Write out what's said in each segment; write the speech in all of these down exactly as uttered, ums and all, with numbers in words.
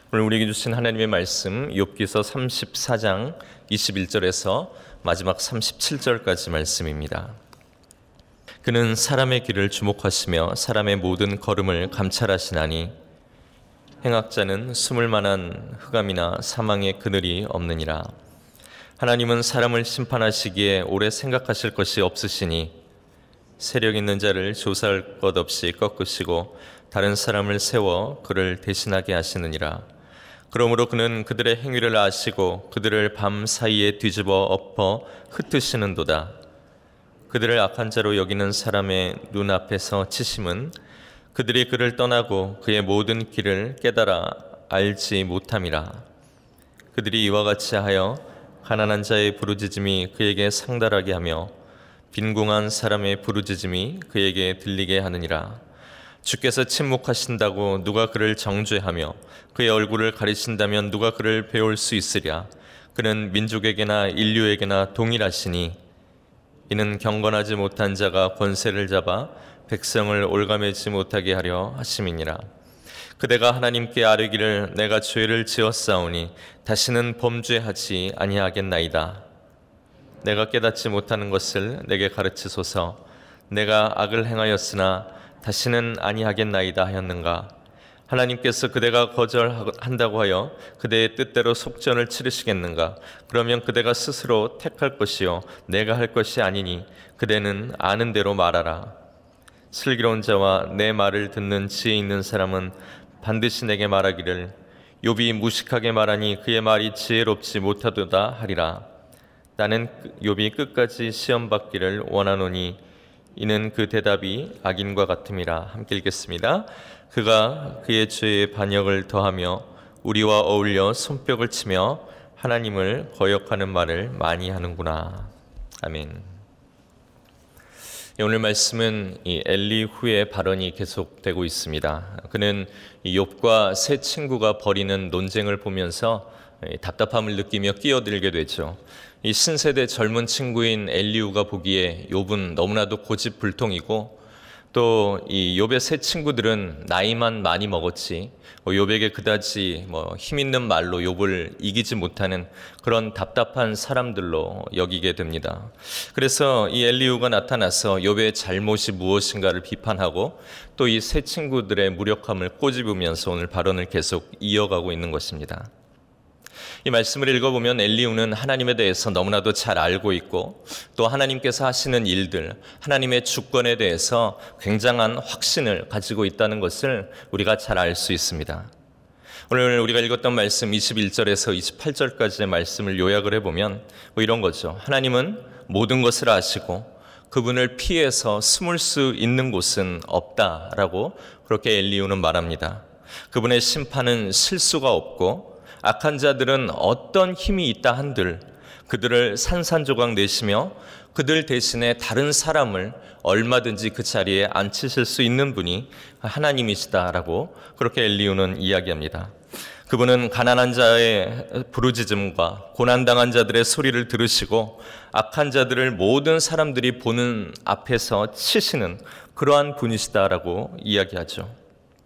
오늘 우리에게 주신 하나님의 말씀 욥기서 삼십사 장 이십일 절에서 마지막 삼십칠 절까지 말씀입니다. 그는 사람의 길을 주목하시며 사람의 모든 걸음을 감찰하시나니 행악자는 숨을 만한 흑암이나 사망의 그늘이 없느니라. 하나님은 사람을 심판하시기에 오래 생각하실 것이 없으시니 세력 있는 자를 조사할 것 없이 꺾으시고 다른 사람을 세워 그를 대신하게 하시느니라. 그러므로 그는 그들의 행위를 아시고 그들을 밤 사이에 뒤집어 엎어 흩으시는도다. 그들을 악한 자로 여기는 사람의 눈앞에서 치심은 그들이 그를 떠나고 그의 모든 길을 깨달아 알지 못함이라. 그들이 이와 같이 하여 가난한 자의 부르짖음이 그에게 상달하게 하며 빈궁한 사람의 부르짖음이 그에게 들리게 하느니라. 주께서 침묵하신다고 누가 그를 정죄하며 그의 얼굴을 가리신다면 누가 그를 배울 수 있으랴. 그는 민족에게나 인류에게나 동일하시니 이는 경건하지 못한 자가 권세를 잡아 백성을 올가매지 못하게 하려 하심이니라. 그대가 하나님께 아뢰기를 내가 죄를 지었사오니 다시는 범죄하지 아니하겠나이다. 내가 깨닫지 못하는 것을 내게 가르치소서. 내가 악을 행하였으나 다시는 아니하겠나이다 하였는가. 하나님께서 그대가 거절한다고 하여 그대의 뜻대로 속전을 치르시겠는가. 그러면 그대가 스스로 택할 것이요 내가 할 것이 아니니 그대는 아는 대로 말하라. 슬기로운 자와 내 말을 듣는 지혜 있는 사람은 반드시 내게 말하기를 욥이 무식하게 말하니 그의 말이 지혜롭지 못하도다 하리라. 나는 욥이 끝까지 시험받기를 원하노니 이는 그 대답이 악인과 같음이라. 함께 읽겠습니다. 그가 그의 죄의 반역을 더하며 우리와 어울려 손뼉을 치며 하나님을 거역하는 말을 많이 하는구나. 아멘. 오늘 말씀은 이 엘리후의 발언이 계속되고 있습니다. 그는 욥과 세 친구가 벌이는 논쟁을 보면서 답답함을 느끼며 끼어들게 되죠. 이 신세대 젊은 친구인 엘리후가 보기에 욥은 너무나도 고집불통이고 또 이 욥의 세 친구들은 나이만 많이 먹었지 욥에게 그다지 뭐 힘있는 말로 욥을 이기지 못하는 그런 답답한 사람들로 여기게 됩니다. 그래서 이 엘리후가 나타나서 욥의 잘못이 무엇인가를 비판하고 또 이 세 친구들의 무력함을 꼬집으면서 오늘 발언을 계속 이어가고 있는 것입니다. 이 말씀을 읽어보면 엘리후는 하나님에 대해서 너무나도 잘 알고 있고 또 하나님께서 하시는 일들, 하나님의 주권에 대해서 굉장한 확신을 가지고 있다는 것을 우리가 잘 알 수 있습니다. 오늘 우리가 읽었던 말씀 이십일 절에서 이십팔 절까지의 말씀을 요약을 해보면 뭐 이런 거죠. 하나님은 모든 것을 아시고 그분을 피해서 숨을 수 있는 곳은 없다라고 그렇게 엘리후는 말합니다. 그분의 심판은 실수가 없고 악한 자들은 어떤 힘이 있다 한들 그들을 산산조각 내시며 그들 대신에 다른 사람을 얼마든지 그 자리에 앉히실 수 있는 분이 하나님이시다라고 그렇게 엘리후는 이야기합니다. 그분은 가난한 자의 부르짖음과 고난당한 자들의 소리를 들으시고 악한 자들을 모든 사람들이 보는 앞에서 치시는 그러한 분이시다라고 이야기하죠.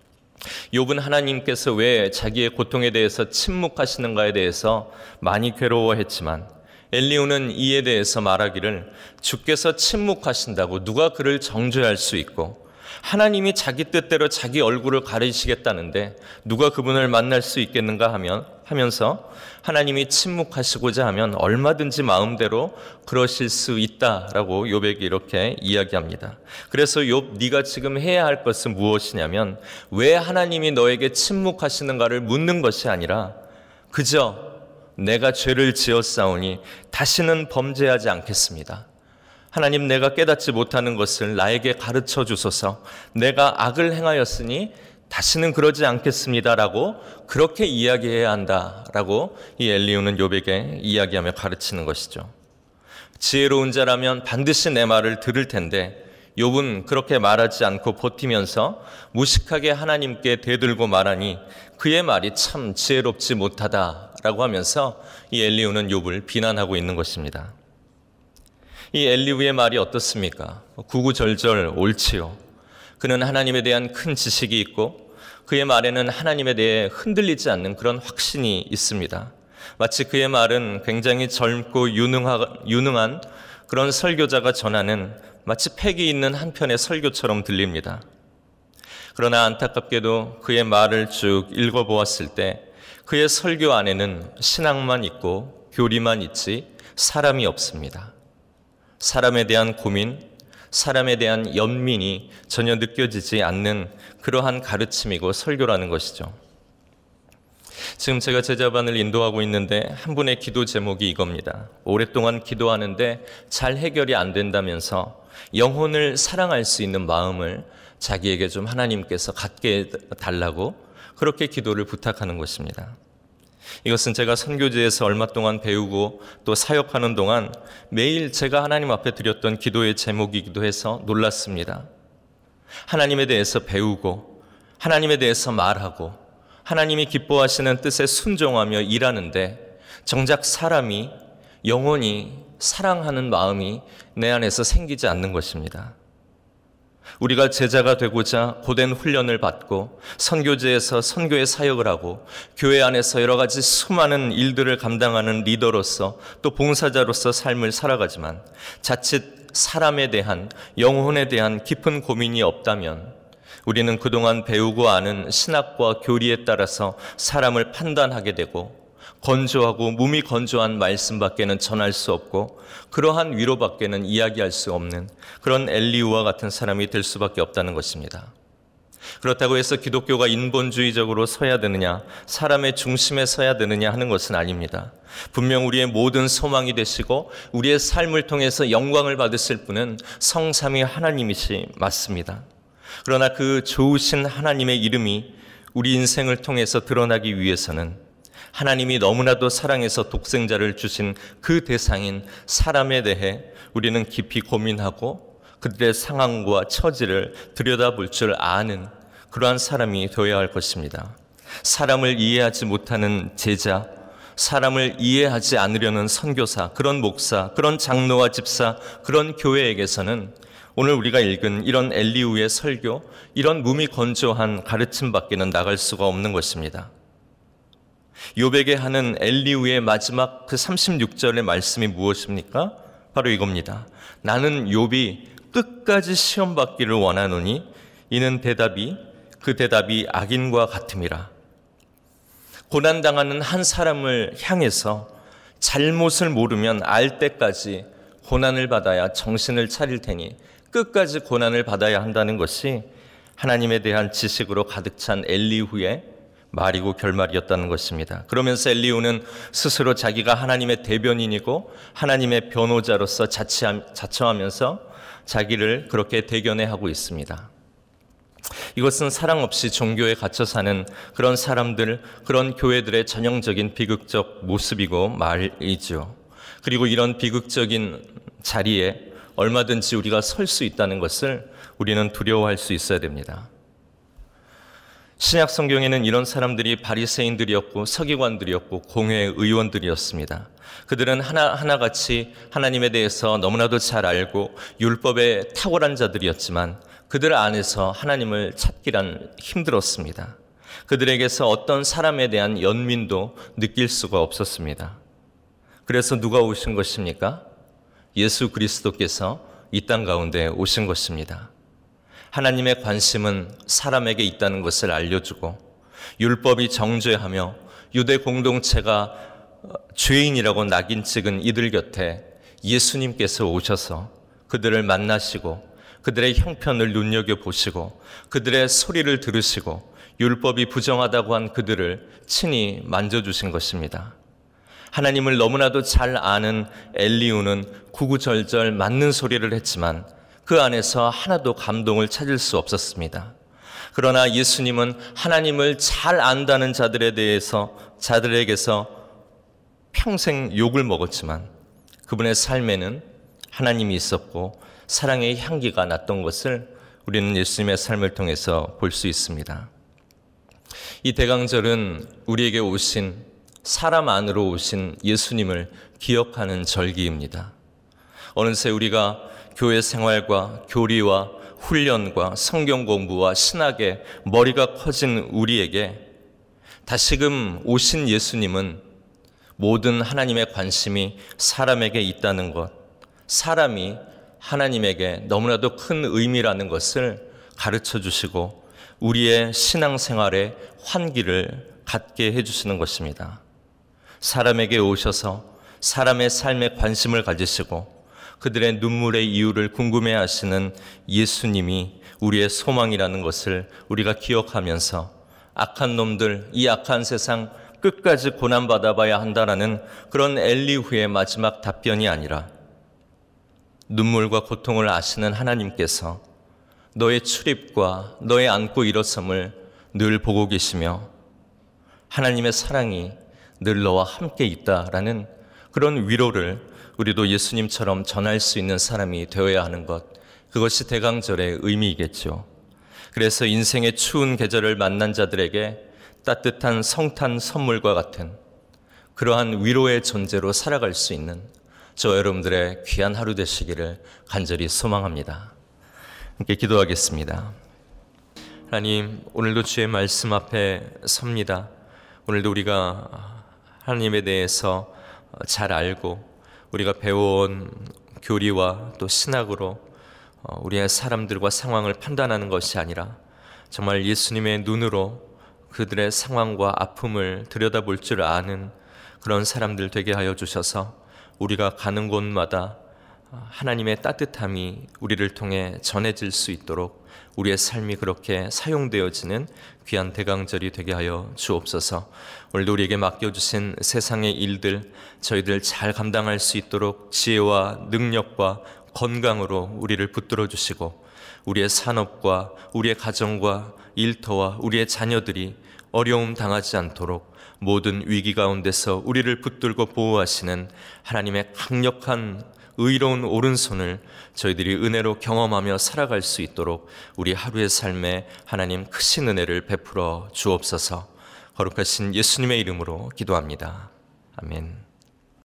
욥은 하나님께서 왜 자기의 고통에 대해서 침묵하시는가에 대해서 많이 괴로워했지만 엘리후는 이에 대해서 말하기를 주께서 침묵하신다고 누가 그를 정죄할 수 있고 하나님이 자기 뜻대로 자기 얼굴을 가리시겠다는데 누가 그분을 만날 수 있겠는가 하면, 하면서 하나님이 침묵하시고자 하면 얼마든지 마음대로 그러실 수 있다라고 욥에게 이렇게 이야기합니다. 그래서 욥, 네가 지금 해야 할 것은 무엇이냐면 왜 하나님이 너에게 침묵하시는가를 묻는 것이 아니라 그저 내가 죄를 지었사오니 다시는 범죄하지 않겠습니다. 하나님, 내가 깨닫지 못하는 것을 나에게 가르쳐 주소서. 내가 악을 행하였으니 다시는 그러지 않겠습니다라고 그렇게 이야기해야 한다라고 이 엘리후는 욥에게 이야기하며 가르치는 것이죠. 지혜로운 자라면 반드시 내 말을 들을 텐데 욥은 그렇게 말하지 않고 버티면서 무식하게 하나님께 대들고 말하니 그의 말이 참 지혜롭지 못하다라고 하면서 이 엘리후는 욥을 비난하고 있는 것입니다. 이 엘리후의 말이 어떻습니까? 구구절절 옳지요. 그는 하나님에 대한 큰 지식이 있고 그의 말에는 하나님에 대해 흔들리지 않는 그런 확신이 있습니다. 마치 그의 말은 굉장히 젊고 유능하, 유능한 그런 설교자가 전하는 마치 패기 있는 한 편의 설교처럼 들립니다. 그러나 안타깝게도 그의 말을 쭉 읽어보았을 때 그의 설교 안에는 신앙만 있고 교리만 있지 사람이 없습니다. 사람에 대한 고민, 사람에 대한 연민이 전혀 느껴지지 않는 그러한 가르침이고 설교라는 것이죠. 지금 제가 제자반을 인도하고 있는데 한 분의 기도 제목이 이겁니다. 오랫동안 기도하는데 잘 해결이 안 된다면서 영혼을 사랑할 수 있는 마음을 자기에게 좀 하나님께서 갖게 달라고 그렇게 기도를 부탁하는 것입니다. 이것은 제가 선교지에서 얼마 동안 배우고 또 사역하는 동안 매일 제가 하나님 앞에 드렸던 기도의 제목이기도 해서 놀랐습니다. 하나님에 대해서 배우고 하나님에 대해서 말하고 하나님이 기뻐하시는 뜻에 순종하며 일하는데 정작 사람이 영원히 사랑하는 마음이 내 안에서 생기지 않는 것입니다. 우리가 제자가 되고자 고된 훈련을 받고 선교지에서 선교의 사역을 하고 교회 안에서 여러 가지 수많은 일들을 감당하는 리더로서 또 봉사자로서 삶을 살아가지만 자칫 사람에 대한 영혼에 대한 깊은 고민이 없다면 우리는 그동안 배우고 아는 신학과 교리에 따라서 사람을 판단하게 되고 건조하고 몸이 건조한 말씀밖에는 전할 수 없고 그러한 위로밖에는 이야기할 수 없는 그런 엘리후와 같은 사람이 될 수밖에 없다는 것입니다. 그렇다고 해서 기독교가 인본주의적으로 서야 되느냐, 사람의 중심에 서야 되느냐 하는 것은 아닙니다. 분명 우리의 모든 소망이 되시고 우리의 삶을 통해서 영광을 받으실 분은 성삼위 하나님이시 맞습니다. 그러나 그 좋으신 하나님의 이름이 우리 인생을 통해서 드러나기 위해서는 하나님이 너무나도 사랑해서 독생자를 주신 그 대상인 사람에 대해 우리는 깊이 고민하고 그들의 상황과 처지를 들여다볼 줄 아는 그러한 사람이 되어야 할 것입니다. 사람을 이해하지 못하는 제자, 사람을 이해하지 않으려는 선교사, 그런 목사, 그런 장로와 집사, 그런 교회에게서는 오늘 우리가 읽은 이런 엘리후의 설교, 이런 몸이 건조한 가르침밖에는 나갈 수가 없는 것입니다. 욥에게 하는 엘리후의 마지막 그 삼십육 절의 말씀이 무엇입니까? 바로 이겁니다. 나는 욥이 끝까지 시험받기를 원하노니 이는 대답이 그 대답이 악인과 같음이라. 고난당하는 한 사람을 향해서 잘못을 모르면 알 때까지 고난을 받아야 정신을 차릴 테니 끝까지 고난을 받아야 한다는 것이 하나님에 대한 지식으로 가득 찬 엘리후의 말이고 결말이었다는 것입니다. 그러면서 엘리후는 스스로 자기가 하나님의 대변인이고 하나님의 변호자로서 자처하면서 자기를 그렇게 대견해하고 있습니다. 이것은 사랑 없이 종교에 갇혀 사는 그런 사람들, 그런 교회들의 전형적인 비극적 모습이고 말이죠. 그리고 이런 비극적인 자리에 얼마든지 우리가 설 수 있다는 것을 우리는 두려워할 수 있어야 됩니다. 신약 성경에는 이런 사람들이 바리새인들이었고 서기관들이었고 공회 의원들이었습니다. 그들은 하나, 하나같이 하나님에 대해서 너무나도 잘 알고 율법에 탁월한 자들이었지만 그들 안에서 하나님을 찾기란 힘들었습니다. 그들에게서 어떤 사람에 대한 연민도 느낄 수가 없었습니다. 그래서 누가 오신 것입니까? 예수 그리스도께서 이 땅 가운데 오신 것입니다. 하나님의 관심은 사람에게 있다는 것을 알려주고 율법이 정죄하며 유대 공동체가 죄인이라고 낙인 찍은 이들 곁에 예수님께서 오셔서 그들을 만나시고 그들의 형편을 눈여겨보시고 그들의 소리를 들으시고 율법이 부정하다고 한 그들을 친히 만져주신 것입니다. 하나님을 너무나도 잘 아는 엘리후는 구구절절 맞는 소리를 했지만 그 안에서 하나도 감동을 찾을 수 없었습니다. 그러나 예수님은 하나님을 잘 안다는 자들에 대해서 자들에게서 평생 욕을 먹었지만 그분의 삶에는 하나님이 있었고 사랑의 향기가 났던 것을 우리는 예수님의 삶을 통해서 볼 수 있습니다. 이 대강절은 우리에게 오신 사람 안으로 오신 예수님을 기억하는 절기입니다. 어느새 우리가 교회 생활과 교리와 훈련과 성경 공부와 신학에 머리가 커진 우리에게 다시금 오신 예수님은 모든 하나님의 관심이 사람에게 있다는 것, 사람이 하나님에게 너무나도 큰 의미라는 것을 가르쳐 주시고 우리의 신앙생활에 환기를 갖게 해주시는 것입니다. 사람에게 오셔서 사람의 삶에 관심을 가지시고 그들의 눈물의 이유를 궁금해하시는 예수님이 우리의 소망이라는 것을 우리가 기억하면서 악한 놈들, 이 악한 세상 끝까지 고난받아봐야 한다라는 그런 엘리후의 마지막 답변이 아니라 눈물과 고통을 아시는 하나님께서 너의 출입과 너의 안고 일어섬을 늘 보고 계시며 하나님의 사랑이 늘 너와 함께 있다라는 그런 위로를 우리도 예수님처럼 전할 수 있는 사람이 되어야 하는 것, 그것이 대강절의 의미이겠죠. 그래서 인생의 추운 계절을 만난 자들에게 따뜻한 성탄 선물과 같은 그러한 위로의 존재로 살아갈 수 있는 저 여러분들의 귀한 하루 되시기를 간절히 소망합니다. 함께 기도하겠습니다. 하나님, 오늘도 주의 말씀 앞에 섭니다. 오늘도 우리가 하나님에 대해서 잘 알고 우리가 배워온 교리와 또 신학으로 우리의 사람들과 상황을 판단하는 것이 아니라 정말 예수님의 눈으로 그들의 상황과 아픔을 들여다볼 줄 아는 그런 사람들 되게 하여 주셔서 우리가 가는 곳마다 하나님의 따뜻함이 우리를 통해 전해질 수 있도록 우리의 삶이 그렇게 사용되어지는 귀한 대강절이 되게 하여 주옵소서. 오늘도 우리에게 맡겨주신 세상의 일들 저희들 잘 감당할 수 있도록 지혜와 능력과 건강으로 우리를 붙들어 주시고 우리의 산업과 우리의 가정과 일터와 우리의 자녀들이 어려움 당하지 않도록 모든 위기 가운데서 우리를 붙들고 보호하시는 하나님의 강력한 의로운 오른손을 저희들이 은혜로 경험하며 살아갈 수 있도록 우리 하루의 삶에 하나님 크신 은혜를 베풀어 주옵소서. 거룩하신 예수님의 이름으로 기도합니다. 아멘.